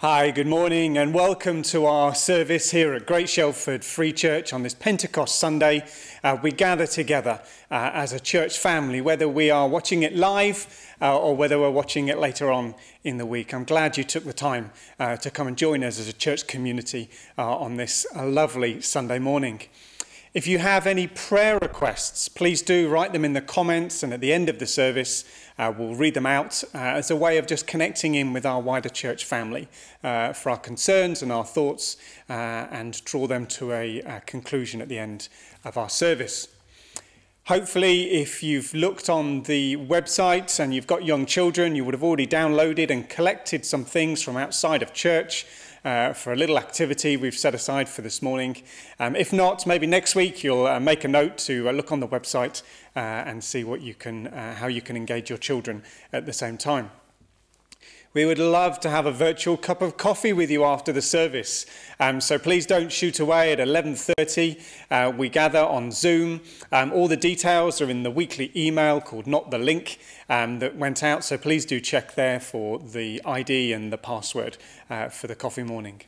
Hi, good morning and welcome to our service here at Great Shelford Free Church on this Pentecost Sunday. We gather together as a church family, whether we are watching it live or whether we're watching it later on in the week. I'm glad you took the time to come and join us as a church community on this lovely Sunday morning. If you have any prayer requests, please do write them in the comments, and at the end of the service, we'll read them out as a way of just connecting in with our wider church family for our concerns and our thoughts and draw them to a conclusion at the end of our service. Hopefully, if you've looked on the website and you've got young children, you would have already downloaded and collected some things from outside of church for a little activity we've set aside for this morning. If not, maybe next week you'll make a note to look on the website and see what you can, how you can engage your children at the same time. We would love to have a virtual cup of coffee with you after the service. So please don't shoot away at 11:30. We gather on Zoom. All the details are in the weekly email called Not the Link that went out. So please do check there for the ID and the password for the coffee morning.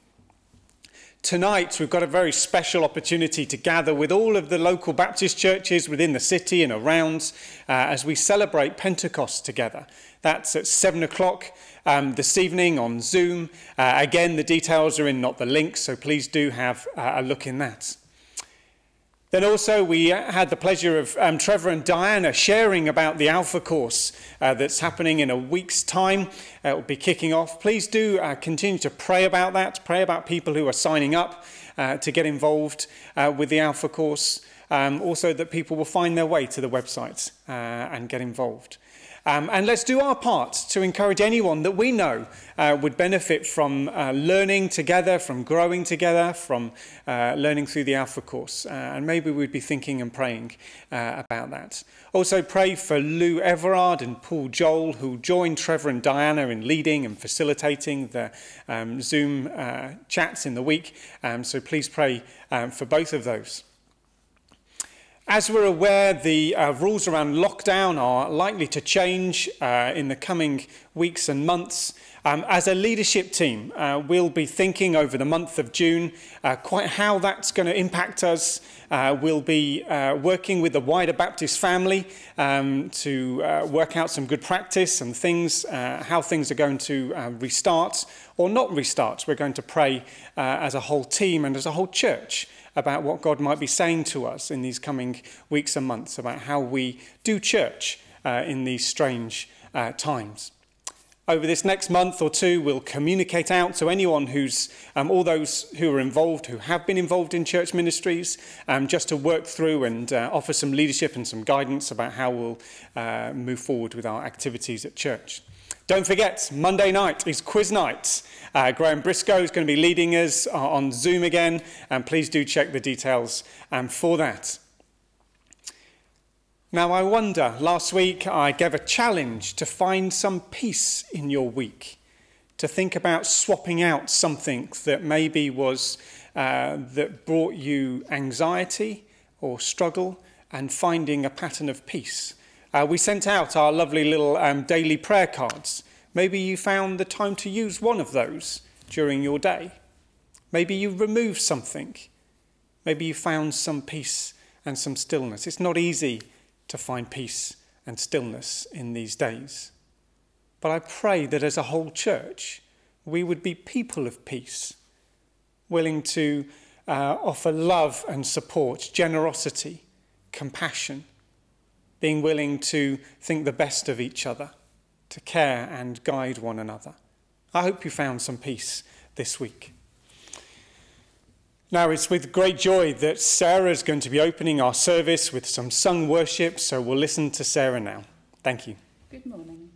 Tonight, we've got a very special opportunity to gather with all of the local Baptist churches within the city and around as we celebrate Pentecost together. That's at 7 o'clock this evening on Zoom. Again, the details are in Not the Link, so please do have a look in that. Then also we had the pleasure of Trevor and Diana sharing about the Alpha course that's happening in a week's time. It will be kicking off. Please do continue to pray about that. Pray about people who are signing up to get involved with the Alpha course. Also that people will find their way to the website and get involved. And let's do our part to encourage anyone that we know would benefit from learning together, from growing together, from learning through the Alpha course. And maybe we'd be thinking and praying about that. Also pray for Lou Everard and Paul Joel, who joined Trevor and Diana in leading and facilitating the Zoom chats in the week. So please pray for both of those. As we're aware, the rules around lockdown are likely to change in the coming weeks and months. As a leadership team, we'll be thinking over the month of June quite how that's going to impact us. We'll be working with the wider Baptist family to work out some good practice and things, how things are going to restart or not restart. We're going to pray as a whole team and as a whole church about what God might be saying to us in these coming weeks and months, about how we do church in these strange times. Over this next month or two, we'll communicate out to anyone who's, all those who are involved, who have been involved in church ministries, just to work through and offer some leadership and some guidance about how we'll move forward with our activities at church. Don't forget, Monday night is quiz night. Graham Briscoe is going to be leading us on Zoom again, and please do check the details for that. Now, I wonder, last week I gave a challenge to find some peace in your week, to think about swapping out something that maybe was that brought you anxiety or struggle and finding a pattern of peace. We sent out our lovely little daily prayer cards. Maybe you found the time to use one of those during your day. Maybe you removed something. Maybe you found some peace and some stillness. It's not easy to find peace and stillness in these days. But I pray that as a whole church, we would be people of peace, willing to offer love and support, generosity, compassion, being willing to think the best of each other, to care and guide one another. I hope you found some peace this week. Now, it's with great joy that Sarah's going to be opening our service with some sung worship, so we'll listen to Sarah now. Thank you. Good morning.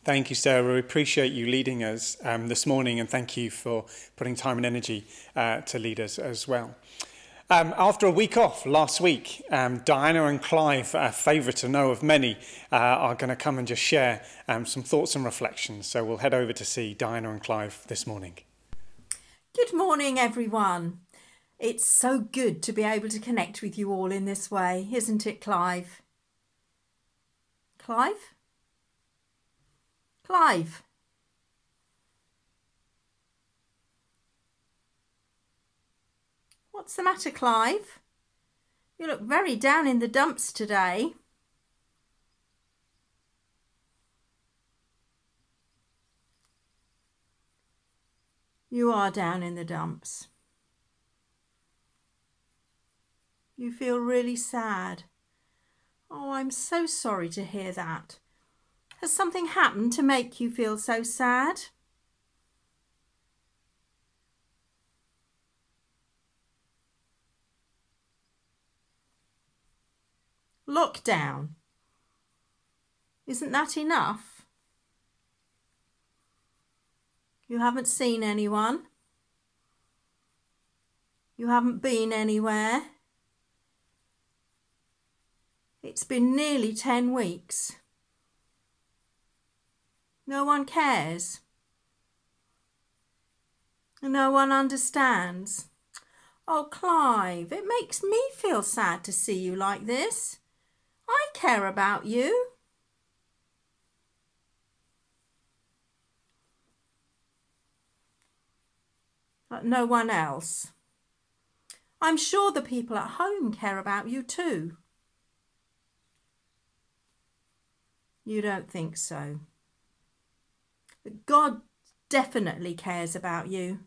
Thank you, Sarah. We appreciate you leading us this morning, and thank you for putting time and energy to lead us as well. After a week off last week, Diana and Clive, a favourite to know of many, are going to come and just share some thoughts and reflections. So we'll head over to see Diana and Clive this morning. Good morning, everyone. It's so good to be able to connect with you all in this way, isn't it, Clive? Clive? Clive? What's the matter, Clive? You look very down in the dumps today. You are down in the dumps. You feel really sad. Oh, I'm so sorry to hear that. Has something happened to make you feel so sad? Lockdown. Isn't that enough? You haven't seen anyone. You haven't been anywhere. It's been nearly 10 weeks. No one cares. No one understands. Oh, Clive, it makes me feel sad to see you like this. I care about you. But no one else. I'm sure the people at home care about you too. You don't think so. But God definitely cares about you.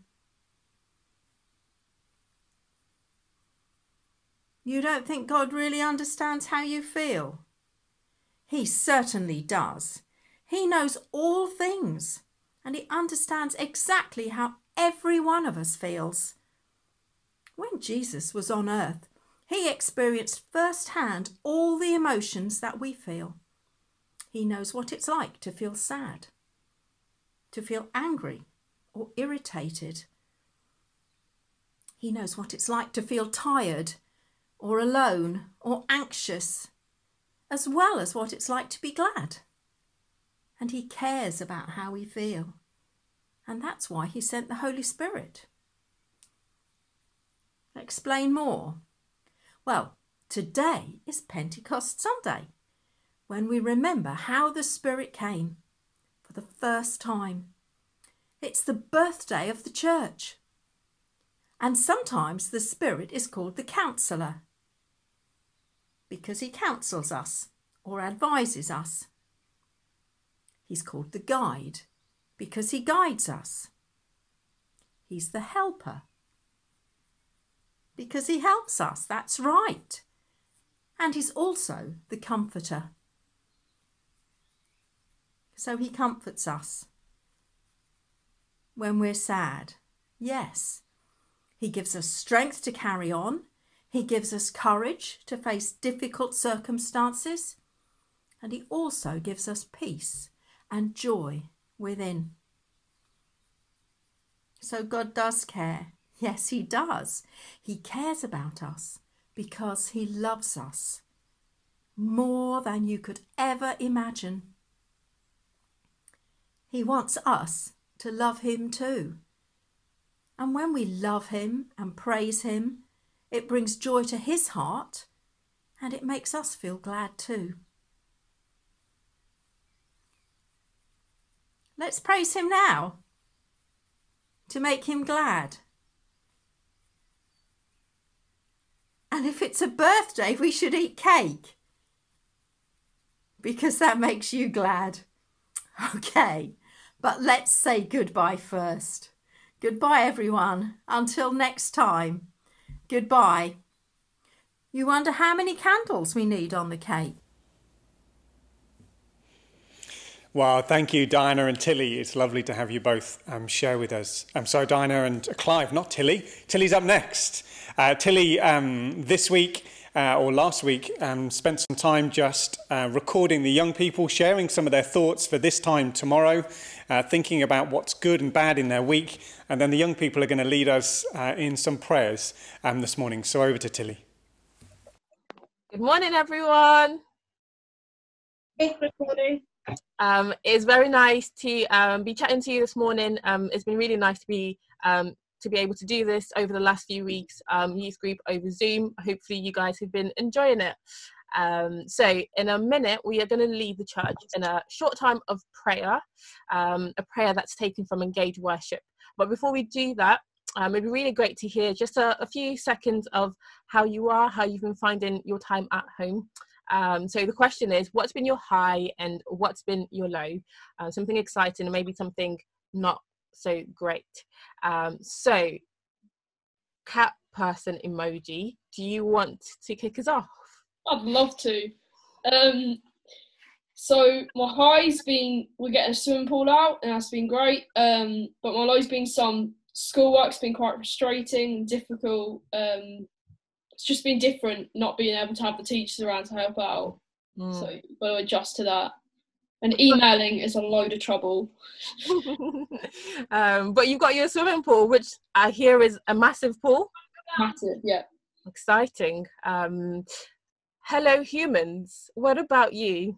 You don't think God really understands how you feel? He certainly does. He knows all things, and he understands exactly how every one of us feels. When Jesus was on earth, he experienced firsthand all the emotions that we feel. He knows what it's like to feel sad, to feel angry or irritated. He knows what it's like to feel tired or alone or anxious, as well as what it's like to be glad. And he cares about how we feel. And that's why he sent the Holy Spirit. Explain more. Well, today is Pentecost Sunday, when we remember how the Spirit came for the first time. It's the birthday of the church. And sometimes the Spirit is called the Counselor, because he counsels us or advises us. He's called the Guide, because he guides us. He's the Helper, because he helps us. That's right. And he's also the Comforter. So he comforts us when we're sad. Yes, he gives us strength to carry on. He gives us courage to face difficult circumstances. And he also gives us peace and joy within. So God does care. Yes, he does. He cares about us because he loves us more than you could ever imagine. He wants us to love him too. And when we love him and praise him, it brings joy to his heart and it makes us feel glad too. Let's praise him now to make him glad. And if it's a birthday, we should eat cake because that makes you glad. Okay, but let's say goodbye first. Goodbye, everyone. Until next time. Goodbye. You wonder how many candles we need on the cake. Well, thank you, Diana and Tilly. It's lovely to have you both share with us. Diana and Clive, not Tilly. Tilly's up next. Tilly, this week, or last week, spent some time just recording the young people, sharing some of their thoughts for this time tomorrow, thinking about what's good and bad in their week. And then the young people are going to lead us in some prayers this morning. So over to Tilly. Good morning, everyone. Good morning. It's very nice to be chatting to you this morning. It's been really nice to be able to do this over the last few weeks, youth group over Zoom. Hopefully you guys have been enjoying it. So in a minute, we are going to leave the church in a short time of prayer, a prayer that's taken from Engage Worship. But before we do that, it'd be really great to hear just a few seconds of how you are, how you've been finding your time at home. So the question is, what's been your high and what's been your low? Something exciting and maybe something not so great. So cat person emoji, do you want to kick us off? I'd love to. So my high's been, we're getting a swimming pool out and that's been great. But my low's been some schoolwork's been quite frustrating and difficult. It's just been different not being able to have the teachers around to help out. So you've got to adjust to that. And emailing is a load of trouble. But you've got your swimming pool, which I hear is a massive pool. Massive, yeah. Exciting. Hello, humans. What about you?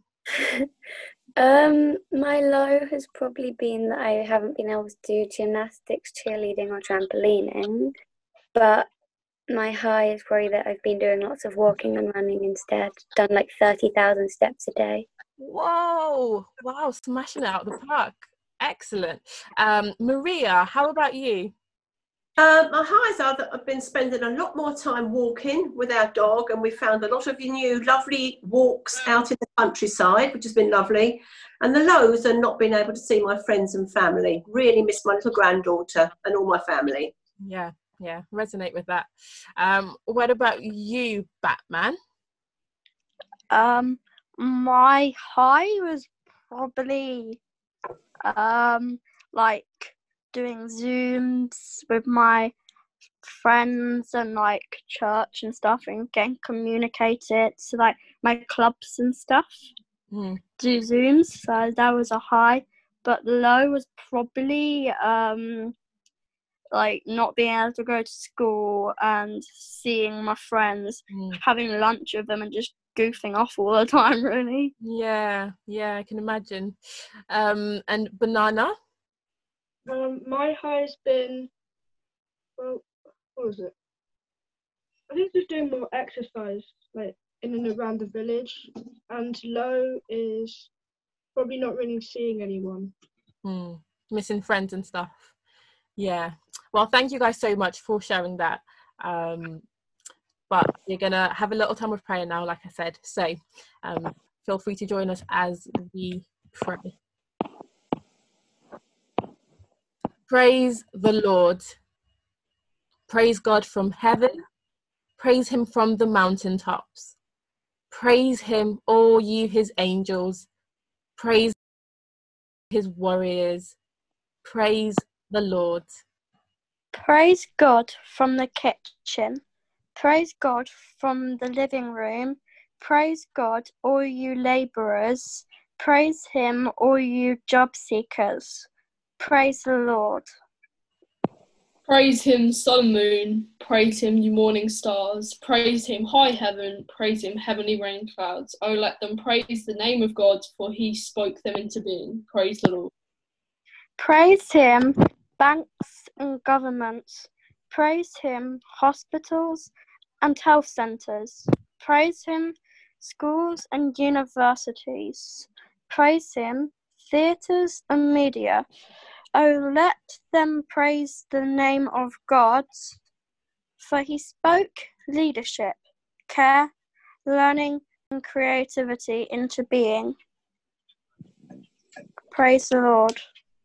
My low has probably been that I haven't been able to do gymnastics, cheerleading or trampolining, but my high is probably that I've been doing lots of walking and running instead, done like 30,000 steps a day. Whoa, wow, smashing it out of the park. Excellent. Maria, how about you? My highs are that I've been spending a lot more time walking with our dog, and we found a lot of new lovely walks out in the countryside, which has been lovely. And the lows are not being able to see my friends and family. Really miss my little granddaughter and all my family. Yeah, resonate with that. What about you, Batman? My high was probably like doing Zooms with my friends and like church and stuff and getting communicated to like my clubs and stuff. Do Zooms, so that was a high. But low was probably like not being able to go to school and seeing my friends, having lunch with them and just goofing off all the time, really. Yeah, I can imagine. And Banana? My high's been, well, what was it? I think just doing more exercise, like in and around the village. And low is probably not really seeing anyone. Missing friends and stuff. Yeah. Well, thank you guys so much for sharing that. But we're going to have a little time of prayer now, like I said. So feel free to join us as we pray. Praise the Lord. Praise God from heaven. Praise him from the mountaintops. Praise him, all you his angels. Praise his warriors. Praise the Lord. Praise God from the kitchen. Praise God from the living room. Praise God, all you labourers. Praise him, all you job seekers. Praise the Lord. Praise him, sun and moon. Praise him, you morning stars. Praise him, high heaven. Praise him, heavenly rain clouds. Oh, let them praise the name of God, for he spoke them into being. Praise the Lord. Praise him, banks and governments. Praise him, hospitals and health centres. Praise him, schools and universities. Praise him, theatres and media. Oh, let them praise the name of God, for he spoke leadership, care, learning and creativity into being. Praise the Lord.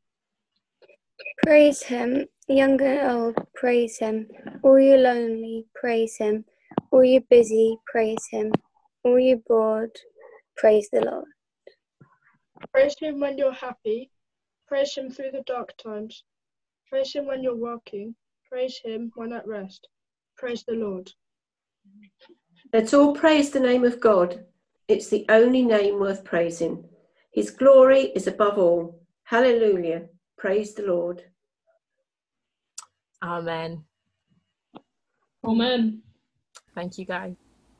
Praise him, young and old, praise him. All you lonely, praise him. All you busy, praise him. All you bored, praise the Lord. Praise him when you're happy. Praise him through the dark times. Praise him when you're working. Praise him when at rest. Praise the Lord. Let's all praise the name of God. It's the only name worth praising. His glory is above all. Hallelujah. Praise the Lord. Amen. Amen. Thank you, guys.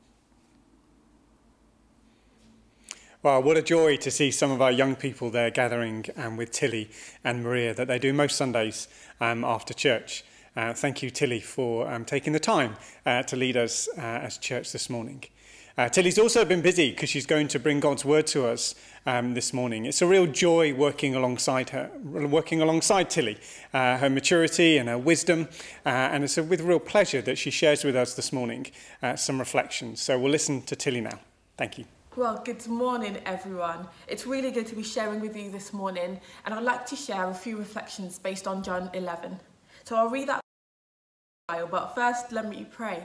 Well, what a joy to see some of our young people there gathering with Tilly and Maria that they do most Sundays after church. Thank you, Tilly, for taking the time to lead us as church this morning. Tilly's also been busy because she's going to bring God's word to us this morning. It's a real joy working alongside Tilly, her maturity and her wisdom, and it's with real pleasure that she shares with us this morning some reflections. So we'll listen to Tilly now. Thank you. Well, good morning, everyone. It's really good to be sharing with you this morning, and I'd like to share a few reflections based on John 11. So I'll read that, but first let me pray.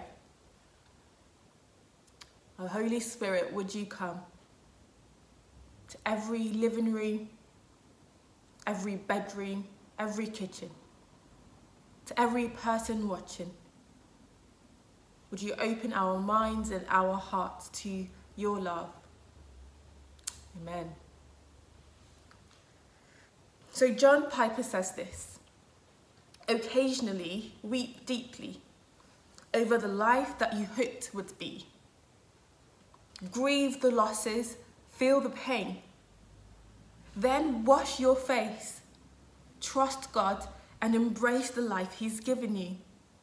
Oh, Holy Spirit, would you come to every living room, every bedroom, every kitchen, to every person watching. Would you open our minds and our hearts to your love? Amen. So John Piper says this: occasionally weep deeply over the life that you hoped would be. Grieve the losses, feel the pain. Then wash your face, trust God, and embrace the life He's given you.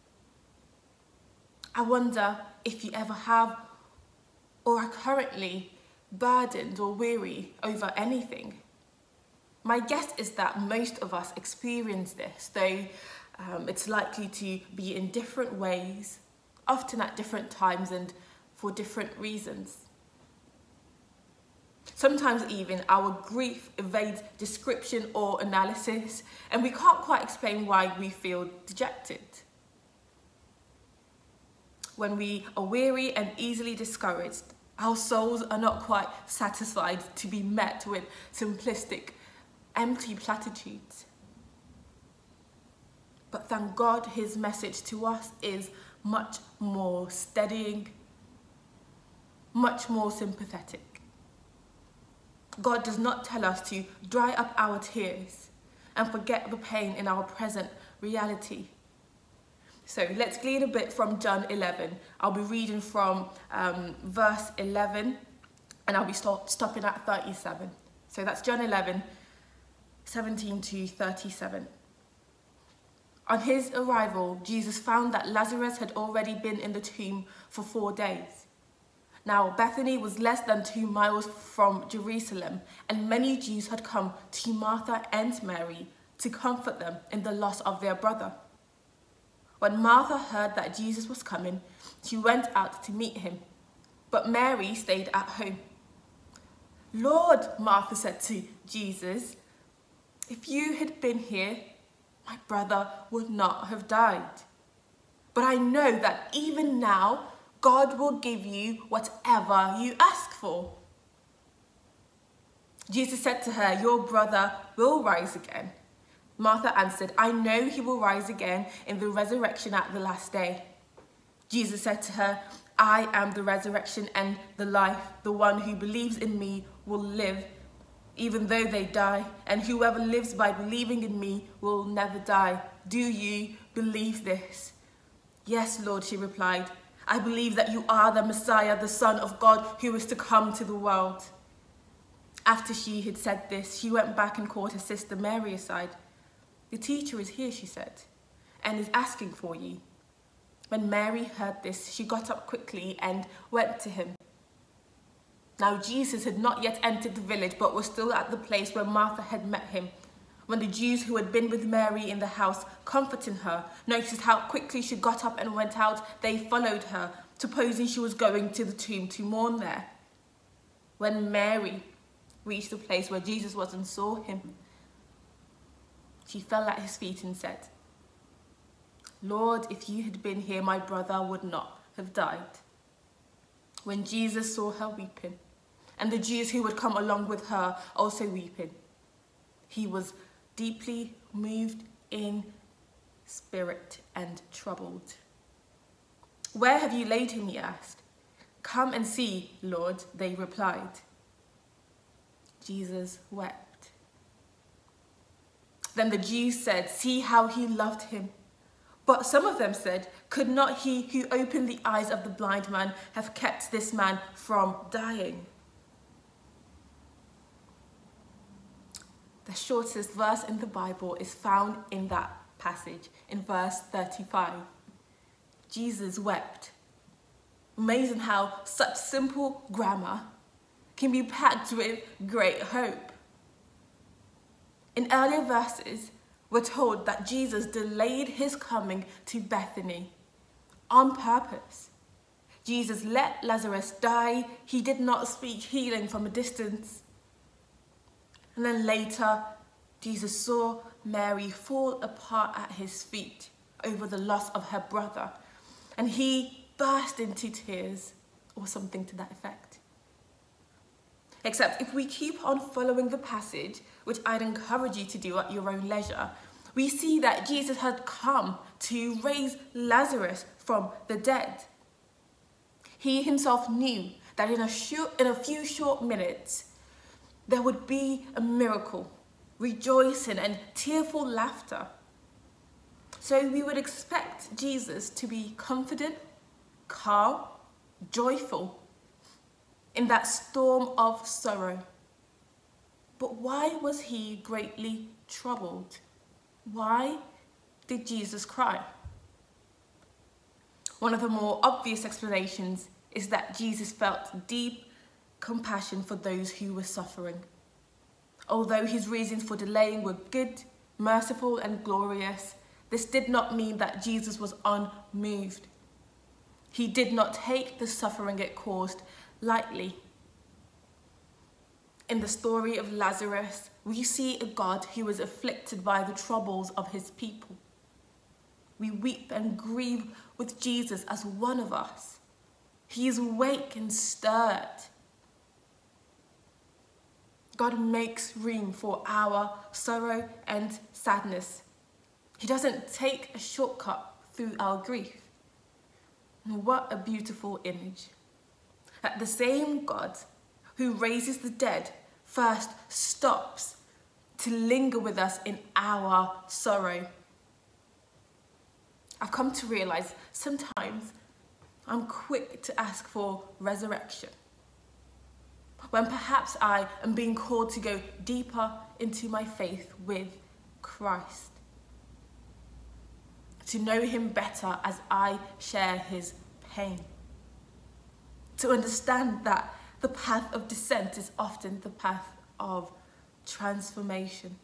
I wonder if you ever have or are currently burdened or weary over anything. My guess is that most of us experience this, though it's likely to be in different ways, often at different times and for different reasons. Sometimes even our grief evades description or analysis, and we can't quite explain why we feel dejected. When we are weary and easily discouraged, our souls are not quite satisfied to be met with simplistic, empty platitudes. But thank God, His message to us is much more steadying, much more sympathetic. God does not tell us to dry up our tears and forget the pain in our present reality. So let's glean a bit from John 11. I'll be reading from verse 11 and I'll be stopping at 37. So that's John 11, 17 to 37. On his arrival, Jesus found that Lazarus had already been in the tomb for 4 days. Now, Bethany was less than 2 miles from Jerusalem, and many Jews had come to Martha and Mary to comfort them in the loss of their brother. When Martha heard that Jesus was coming, she went out to meet him, but Mary stayed at home. "Lord," Martha said to Jesus, "if you had been here, my brother would not have died. But I know that even now, God will give you whatever you ask for." Jesus said to her, "Your brother will rise again." Martha answered, "I know he will rise again in the resurrection at the last day." Jesus said to her, "I am the resurrection and the life. The one who believes in me will live even though they die, and whoever lives by believing in me will never die. Do you believe this?" "Yes, Lord," she replied. "I believe that you are the Messiah, the Son of God, who is to come to the world." After she had said this, she went back and called her sister Mary aside. "The teacher is here," she said, "and is asking for you." When Mary heard this, she got up quickly and went to him. Now Jesus had not yet entered the village, but was still at the place where Martha had met him. When the Jews who had been with Mary in the house, comforting her, noticed how quickly she got up and went out, they followed her, supposing she was going to the tomb to mourn there. When Mary reached the place where Jesus was and saw him, she fell at his feet and said, "Lord, if you had been here, my brother would not have died." When Jesus saw her weeping, and the Jews who had come along with her also weeping, he was deeply moved in spirit and troubled. "Where have you laid him?" he asked. "Come and see, Lord," they replied. Jesus wept. Then the Jews said, "See how he loved him." But some of them said, "Could not he who opened the eyes of the blind man have kept this man from dying?" The shortest verse in the Bible is found in that passage, in verse 35. Jesus wept. Amazing how such simple grammar can be packed with great hope. In earlier verses, we're told that Jesus delayed his coming to Bethany on purpose. Jesus let Lazarus die. He did not speak healing from a distance. And then later, Jesus saw Mary fall apart at his feet over the loss of her brother, and he burst into tears, or something to that effect. Except if we keep on following the passage, which I'd encourage you to do at your own leisure, we see that Jesus had come to raise Lazarus from the dead. He himself knew that in a few short minutes, there would be a miracle, rejoicing and tearful laughter. So we would expect Jesus to be confident, calm, joyful in that storm of sorrow. But why was he greatly troubled? Why did Jesus cry? One of the more obvious explanations is that Jesus felt deep compassion for those who were suffering. Although his reasons for delaying were good, merciful, and glorious, this did not mean that Jesus was unmoved. He did not take the suffering it caused lightly. In the story of Lazarus, we see a God who was afflicted by the troubles of his people. We weep and grieve with Jesus as one of us. He is awake and stirred. God makes room for our sorrow and sadness. He doesn't take a shortcut through our grief. What a beautiful image. That the same God who raises the dead first stops to linger with us in our sorrow. I've come to realize sometimes I'm quick to ask for resurrection, when perhaps I am being called to go deeper into my faith with Christ, to know him better as I share his pain, to understand that the path of descent is often the path of transformation.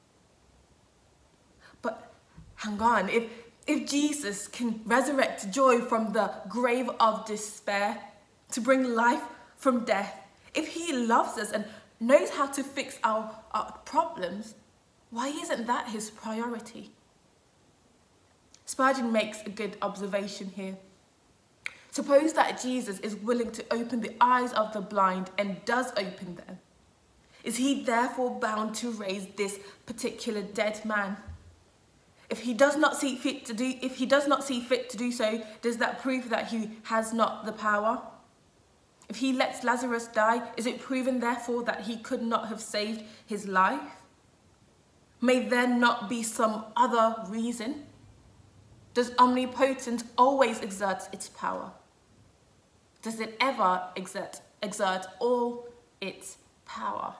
But hang on, if Jesus can resurrect joy from the grave of despair, to bring life from death, if he loves us and knows how to fix our problems, why isn't that his priority? Spurgeon makes a good observation here. Suppose that Jesus is willing to open the eyes of the blind and does open them. Is he therefore bound to raise this particular dead man? If he does not see fit to do so, does that prove that he has not the power? If he lets Lazarus die, is it proven therefore that he could not have saved his life? May there not be some other reason? Does omnipotence always exert its power? Does it ever exert all its power?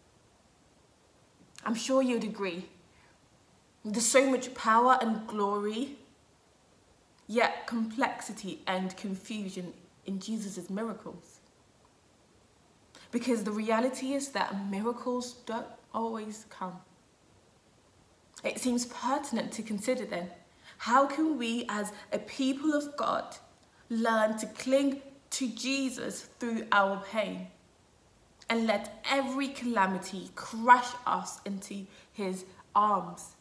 I'm sure you'd agree. There's so much power and glory, yet complexity and confusion in Jesus' miracles. Because the reality is that miracles don't always come. It seems pertinent to consider then, how can we as a people of God learn to cling to Jesus through our pain and let every calamity crush us into his arms?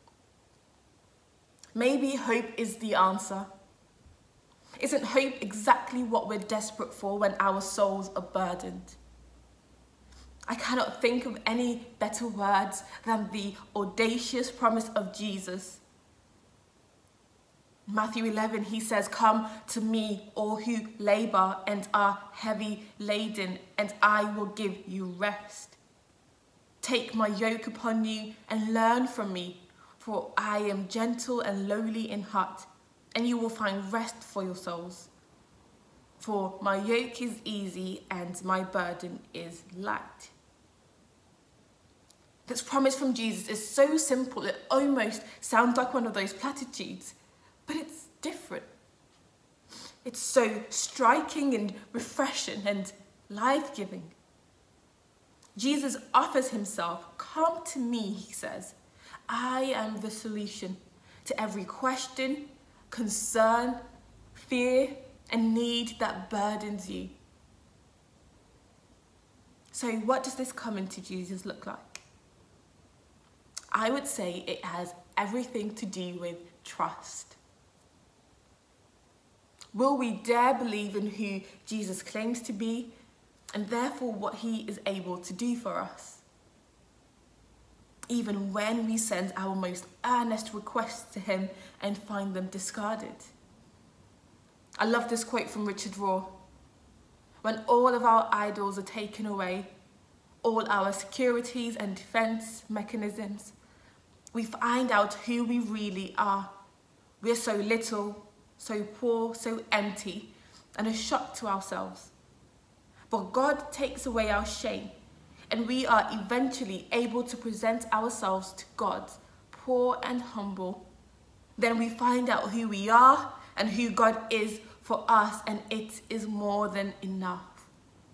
Maybe hope is the answer. Isn't hope exactly what we're desperate for when our souls are burdened? I cannot think of any better words than the audacious promise of Jesus. Matthew 11, he says, "Come to me, all who labor and are heavy laden, and I will give you rest. Take my yoke upon you and learn from me, for I am gentle and lowly in heart, and you will find rest for your souls. For my yoke is easy and my burden is light." This promise from Jesus is so simple, it almost sounds like one of those platitudes, but it's different. It's so striking and refreshing and life-giving. Jesus offers himself. "Come to me," he says. "I am the solution to every question, concern, fear, and need that burdens you." So what does this coming to Jesus look like? I would say it has everything to do with trust. Will we dare believe in who Jesus claims to be, and therefore what he is able to do for us, even when we send our most earnest requests to him and find them discarded? I love this quote from Richard Rohr. "When all of our idols are taken away, all our securities and defense mechanisms, we find out who we really are. We're so little, so poor, so empty, and a shock to ourselves. But God takes away our shame, and we are eventually able to present ourselves to God, poor and humble. Then we find out who we are and who God is for us, and it is more than enough."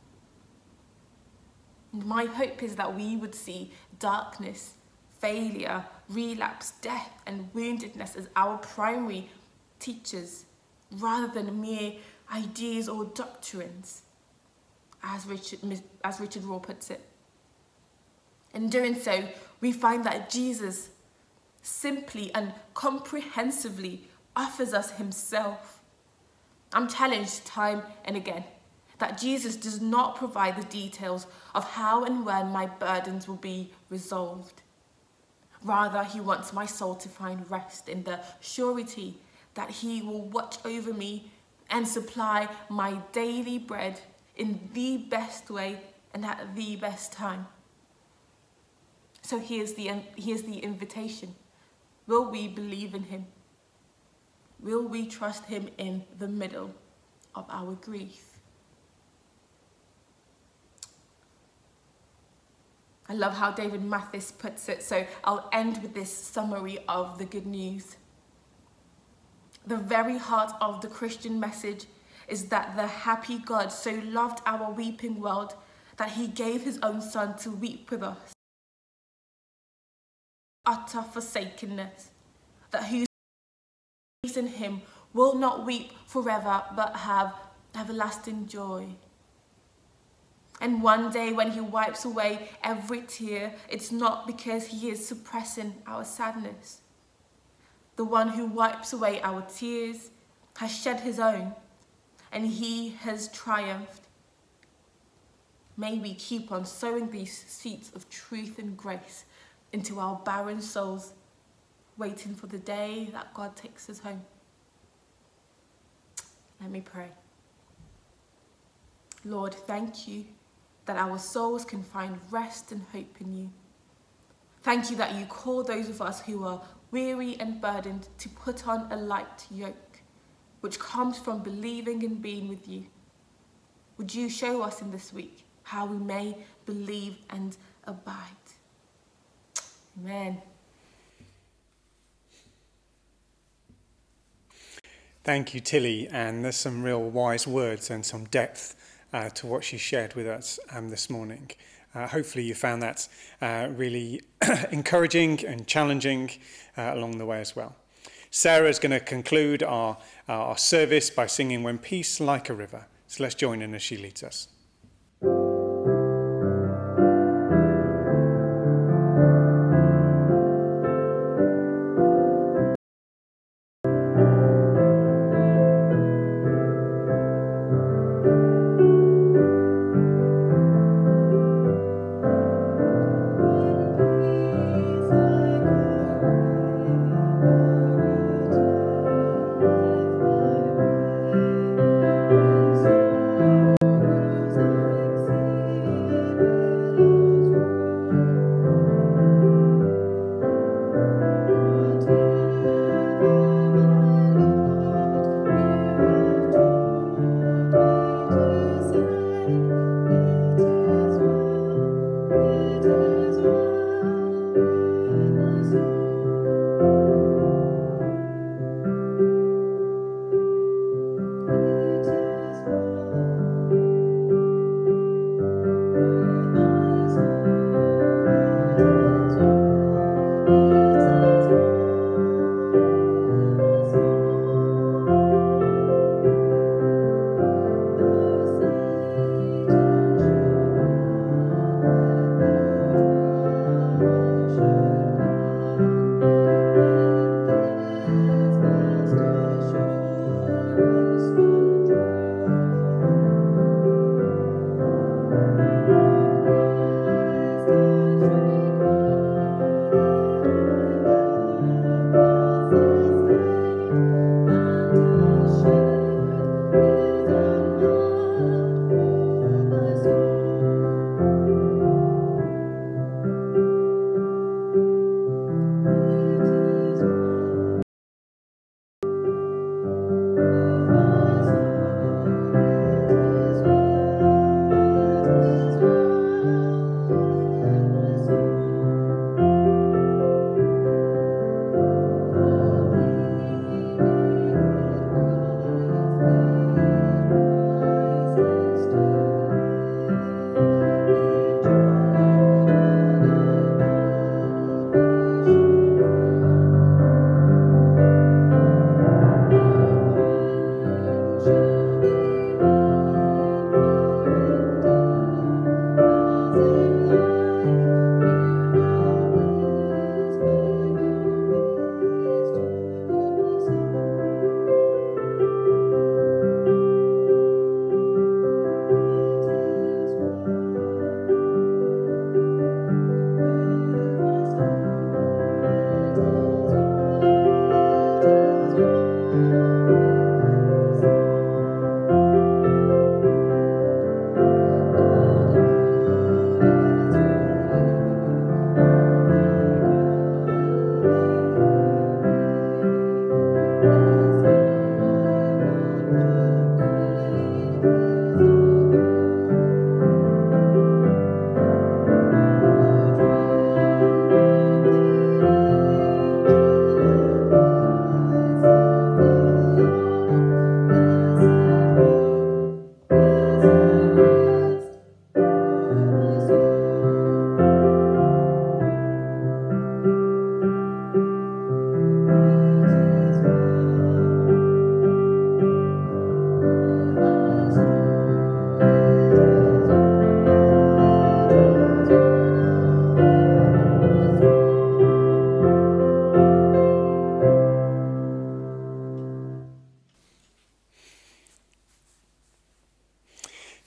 And my hope is that we would see darkness, failure, relapse, death, and woundedness as our primary teachers, rather than mere ideas or doctrines, as Richard Rohr puts it. In doing so, we find that Jesus simply and comprehensively offers us himself. I'm challenged time and again that Jesus does not provide the details of how and when my burdens will be resolved. Rather, he wants my soul to find rest in the surety that he will watch over me and supply my daily bread in the best way and at the best time. So here's the invitation. Will we believe in him? Will we trust him in the middle of our grief? I love how David Mathis puts it, so I'll end with this summary of the good news. The very heart of the Christian message is that the happy God so loved our weeping world that he gave his own son to weep with us. Utter forsakenness, that who believes in him will not weep forever but have everlasting joy. And one day when he wipes away every tear, it's not because he is suppressing our sadness. The one who wipes away our tears has shed his own, and he has triumphed. May we keep on sowing these seeds of truth and grace into our barren souls, waiting for the day that God takes us home. Let me pray. Lord, thank you that our souls can find rest and hope in you. Thank you that you call those of us who are weary and burdened to put on a light yoke, which comes from believing and being with you. Would you show us in this week how we may believe and abide? Amen. Thank you, Tilly, and there's some real wise words and some depth to what she shared with us this morning. Hopefully you found that really encouraging and challenging along the way as well. Sarah's going to conclude our service by singing "When Peace Like a River." So let's join in as she leads us.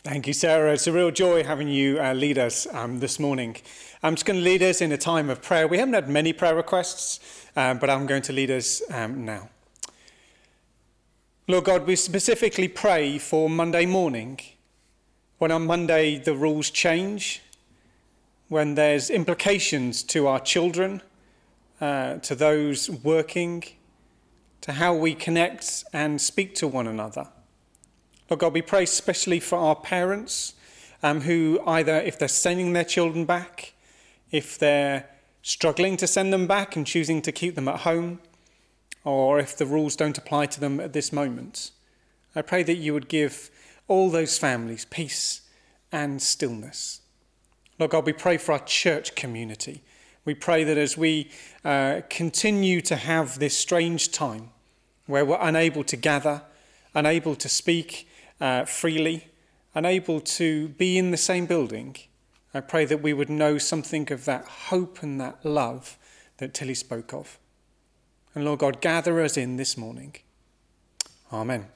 Thank you, Sarah. It's a real joy having you lead us this morning. I'm just going to lead us in a time of prayer. We haven't had many prayer requests, but I'm going to lead us now. Lord God, we specifically pray for Monday morning, when on Monday the rules change, when there's implications to our children, to those working, to how we connect and speak to one another. Lord God, we pray especially for our parents who either, if they're sending their children back, if they're struggling to send them back and choosing to keep them at home, or if the rules don't apply to them at this moment. I pray that you would give all those families peace and stillness. Lord God, we pray for our church community. We pray that as we continue to have this strange time where we're unable to gather, unable to speak freely, unable to be in the same building, I pray that we would know something of that hope and that love that Tilly spoke of. And Lord God, gather us in this morning. Amen.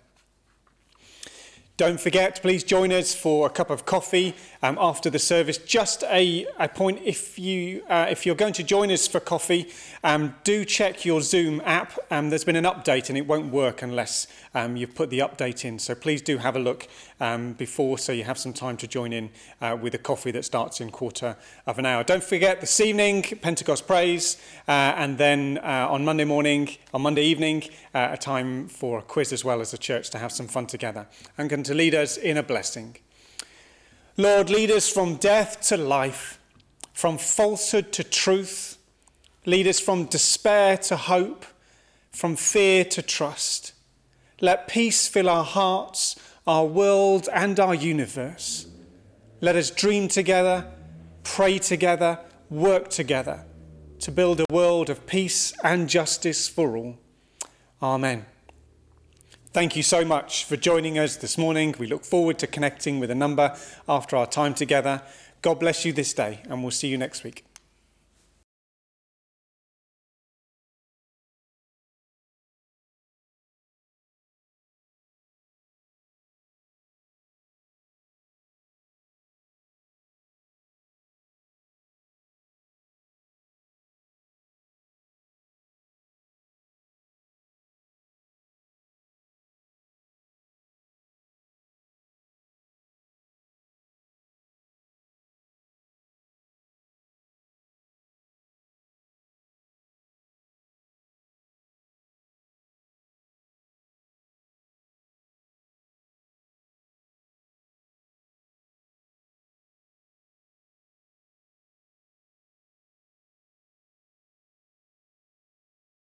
Don't forget, please join us for a cup of coffee after the service. Just a point, if you're going to join us for coffee, do check your Zoom app. There's been an update and it won't work unless you've put the update in. So please do have a look before, so you have some time to join in with a coffee that starts in quarter of an hour. Don't forget this evening, Pentecost Praise, and then on Monday evening, a time for a quiz as well as a church to have some fun together. I'm going to lead us in a blessing. Lord, lead us from death to life, from falsehood to truth. Lead us from despair to hope, from fear to trust. Let peace fill our hearts, our world and our universe. Let us dream together, pray together, work together to build a world of peace and justice for all. Amen. Thank you so much for joining us this morning. We look forward to connecting with a number after our time together. God bless you this day, and we'll see you next week.